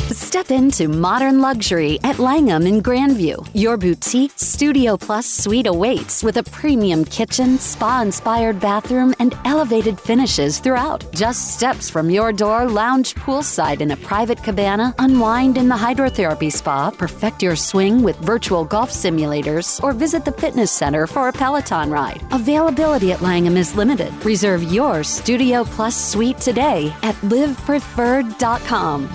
Step into modern luxury at Langham in Grandview. Your boutique Studio Plus suite awaits with a premium kitchen, spa-inspired bathroom, and elevated finishes throughout. Just steps from your door, lounge poolside in a private cabana, unwind in the hydrotherapy spa, perfect your swing with virtual golf simulators, or visit the fitness center for a Peloton ride. Availability at Langham is limited. Reserve your Studio Plus suite today at livepreferred.com.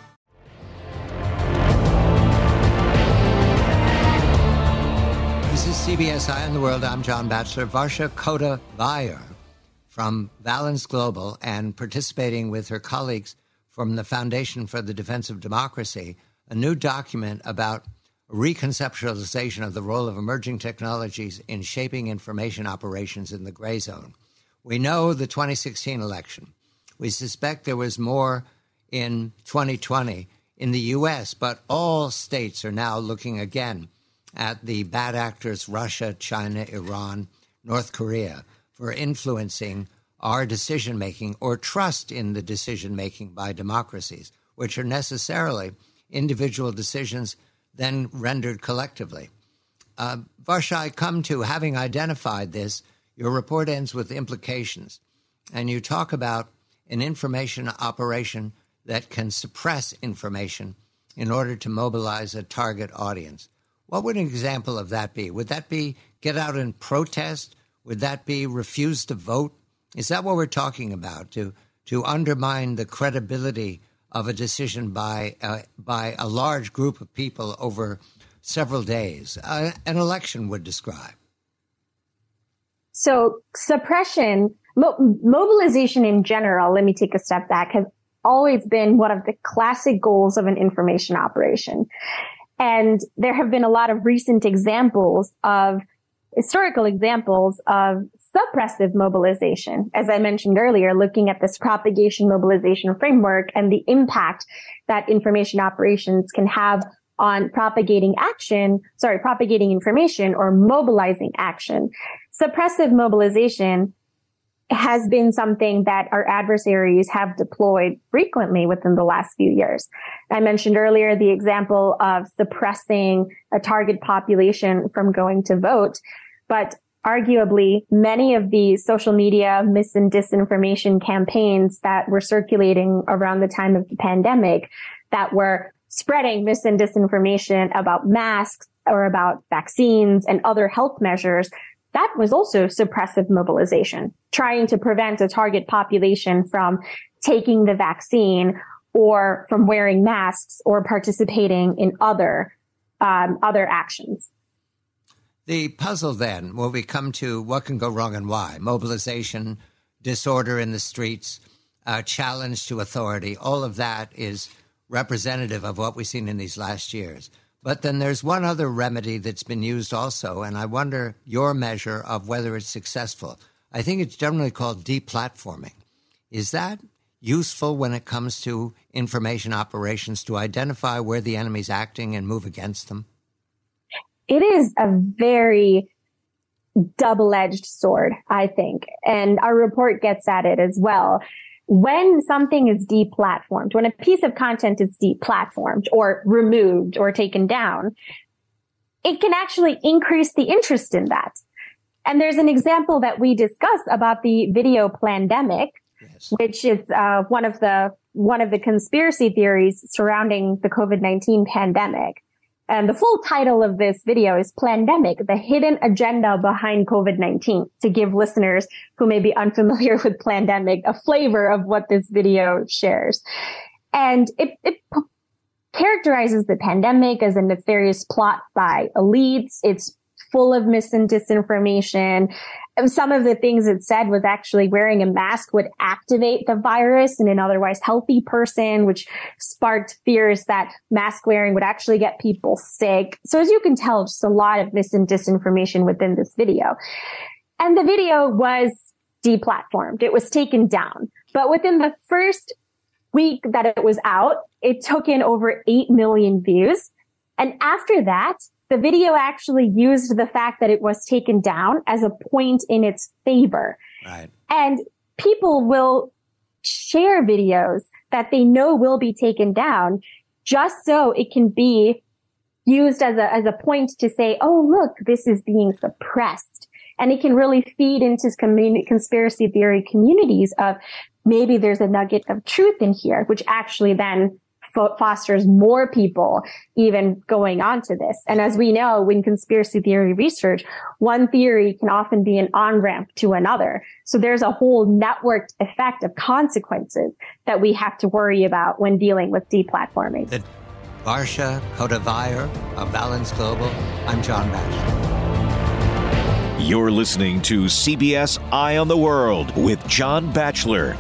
This is CBS Eye on the World. I'm John Batchelor. Varsha Kota-Vaier from Valence Global and participating with her colleagues from the Foundation for the Defense of Democracy, a new document about reconceptualization of the role of emerging technologies in shaping information operations in the gray zone. We know the 2016 election. We suspect there was more in 2020 in the U.S., but all states are now looking again at the bad actors, Russia, China, Iran, North Korea, for influencing our decision-making or trust in the decision-making by democracies, which are necessarily individual decisions then rendered collectively. Varsha, I come to, having identified this, your report ends with implications, and you talk about an information operation that can suppress information in order to mobilize a target audience. What would an example of that be? Would that be get out and protest? Would that be refuse to vote? Is that what we're talking about, to undermine the credibility of a decision by a large group of people over several days? An election would describe. So suppression, mobilization in general, let me take a step back, has always been one of the classic goals of an information operation. And there have been a lot of recent historical examples of suppressive mobilization. As I mentioned earlier, looking at this propagation mobilization framework and the impact that information operations can have on propagating information or mobilizing action. Suppressive mobilization has been something that our adversaries have deployed frequently within the last few years. I mentioned earlier the example of suppressing a target population from going to vote, but arguably many of the social media mis and disinformation campaigns that were circulating around the time of the pandemic that were spreading mis and disinformation about masks or about vaccines and other health measures, that was also suppressive mobilization, trying to prevent a target population from taking the vaccine or from wearing masks or participating in other actions. The puzzle then, will we come to what can go wrong and why? Mobilization, disorder in the streets, challenge to authority, all of that is representative of what we've seen in these last years. But then there's one other remedy that's been used also, and I wonder your measure of whether it's successful. I think it's generally called deplatforming. Is that useful when it comes to information operations to identify where the enemy's acting and move against them? It is a very double-edged sword, I think, and our report gets at it as well. When something is deplatformed, when a piece of content is deplatformed or removed or taken down, it can actually increase the interest in that. And there's an example that we discussed about the video plandemic, yes, which is one of the conspiracy theories surrounding the COVID-19 pandemic. And the full title of this video is Plandemic, the Hidden Agenda Behind COVID-19, to give listeners who may be unfamiliar with Plandemic a flavor of what this video shares. And it characterizes the pandemic as a nefarious plot by elites. It's full of mis and disinformation. And some of the things it said was actually wearing a mask would activate the virus in an otherwise healthy person, which sparked fears that mask wearing would actually get people sick. So as you can tell, just a lot of mis and disinformation within this video. And the video was deplatformed. It was taken down. But within the first week that it was out, it took in over 8 million views. And after that, the video actually used the fact that it was taken down as a point in its favor. Right. And people will share videos that they know will be taken down just so it can be used as a point to say, oh, look, this is being suppressed. And it can really feed into conspiracy theory communities of maybe there's a nugget of truth in here, which actually then fosters more people even going on to this. And as we know, in conspiracy theory research, one theory can often be an on-ramp to another. So there's a whole networked effect of consequences that we have to worry about when dealing with deplatforming. Varsha Kota-Weyr of Valens Global. I'm John Batchelor. You're listening to CBS Eye on the World with John Batchelor.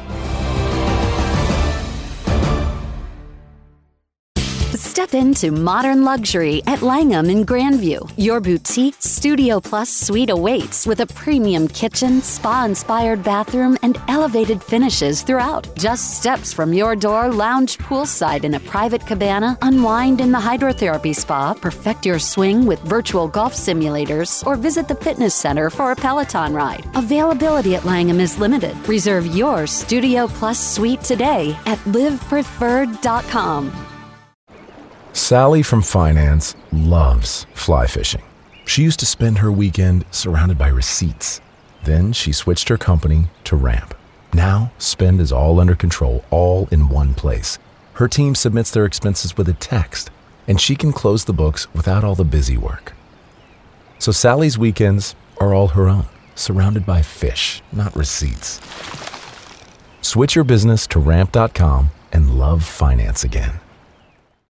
Step into modern luxury at Langham in Grandview. Your boutique Studio Plus suite awaits with a premium kitchen, spa-inspired bathroom, and elevated finishes throughout. Just steps from your door, lounge poolside in a private cabana, unwind in the hydrotherapy spa, perfect your swing with virtual golf simulators, or visit the fitness center for a Peloton ride. Availability at Langham is limited. Reserve your Studio Plus suite today at livepreferred.com. Sally from finance loves fly fishing. She used to spend her weekend surrounded by receipts. Then she switched her company to Ramp. Now, spend is all under control, all in one place. Her team submits their expenses with a text, and she can close the books without all the busy work. So Sally's weekends are all her own, surrounded by fish, not receipts. Switch your business to Ramp.com and love finance again.